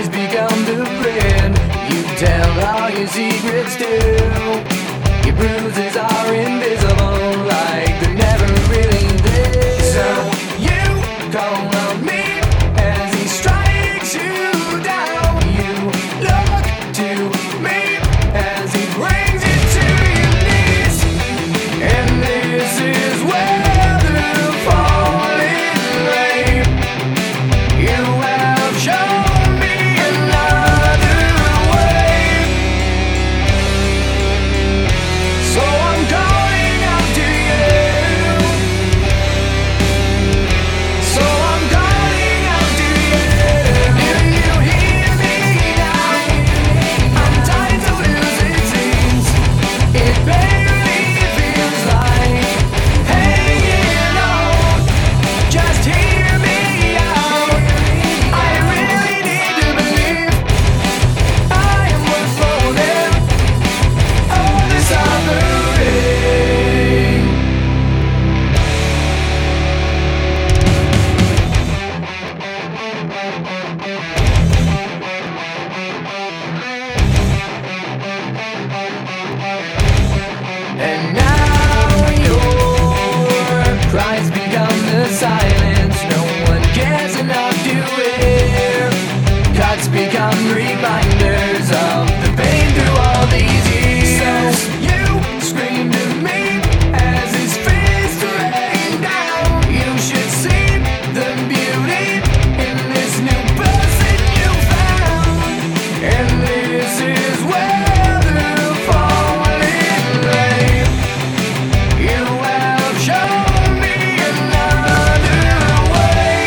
has become the brand you tell all your secrets to. Your bruises are invisible, like they're never really there. So you call on me as he strikes you down. You look to me as he brings you to your knees. And this is where the falling rain. You have shown me another way. So I'm calling out to you. So I'm calling out to you. Do you hear me now? I'm tired to lose, it seems. It barely feels like hanging on. Just hear me out. I really need to believe I am worth more than all the suffering. And now your cries become the silence no one cares enough to hear. Cuts become reminders of the pain through all these years. So you scream to me as his fist rain down. You should see the beauty in this new person you found. And this is where the falling rain. You have shown me another way.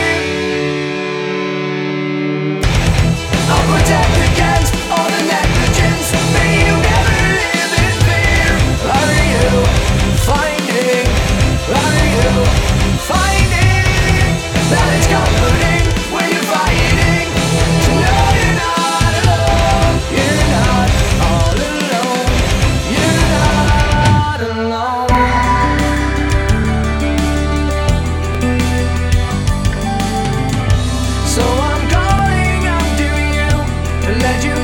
I'll protect against all the negligence. May you never live in fear. Are you finding? Are you finding that it's comforting when you're fighting? To know you're not alone. You're not all alone. You're not alone. So I'm calling out to you to let you